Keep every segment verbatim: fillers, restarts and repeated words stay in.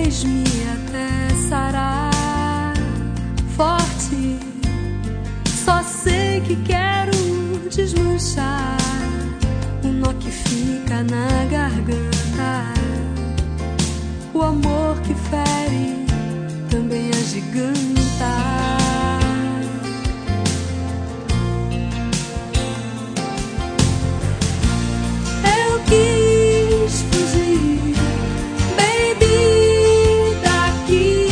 fez-me até sarar forte. Só sei que quero desmanchar o nó que fica na garganta. O amor que fere também agiganta. Eu quis fugir, baby, daqui,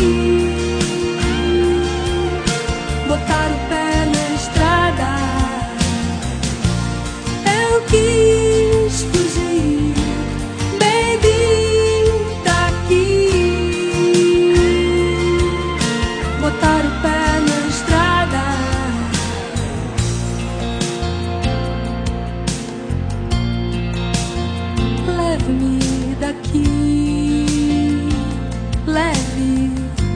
botar o pé na estrada. Eu quis fugir, baby, daqui, botar o pé na estrada. Leve-me daqui, leve.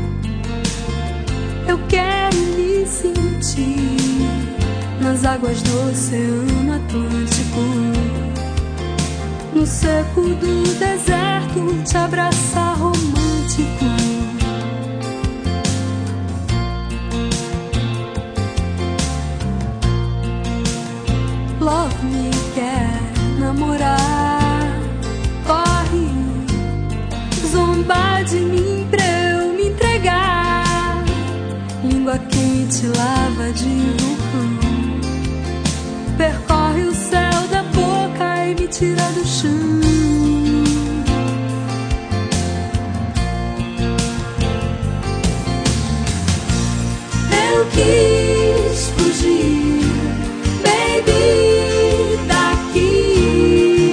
Eu quero me sentir nas águas do Oceano Atlântico, no seco do deserto, te abraçar romântico. Love me quer namorar, corre, zombar de mim pra eu me entregar. Língua quente, lava de vulcão, percorre o céu da boca e me tira do chão. Eu quis fugir, baby, daqui,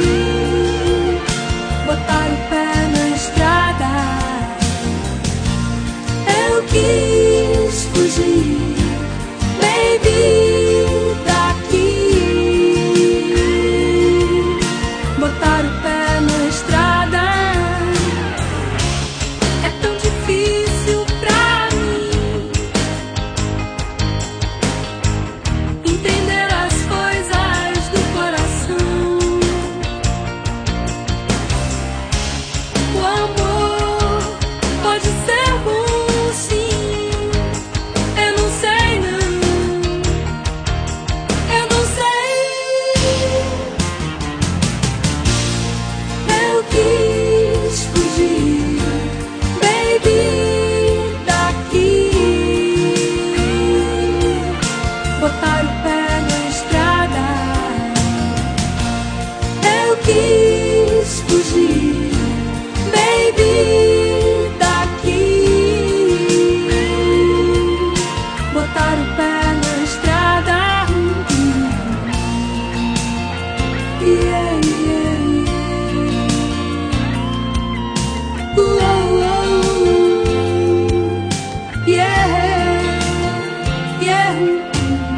botar o pé na estrada. Eu quis fugir, baby, daqui, botar o pé na estrada. É tão difícil pra mim entender as coisas do coração. O amor pode ser bom, sim. Eu não sei, não. Eu não sei. Eu quis fugir, baby, daqui, botar o pé na estrada. Eu quis fugir, baby, daqui, botar o pé na estrada. Yeah, yeah, yeah. Uou, uou. Yeah, yeah.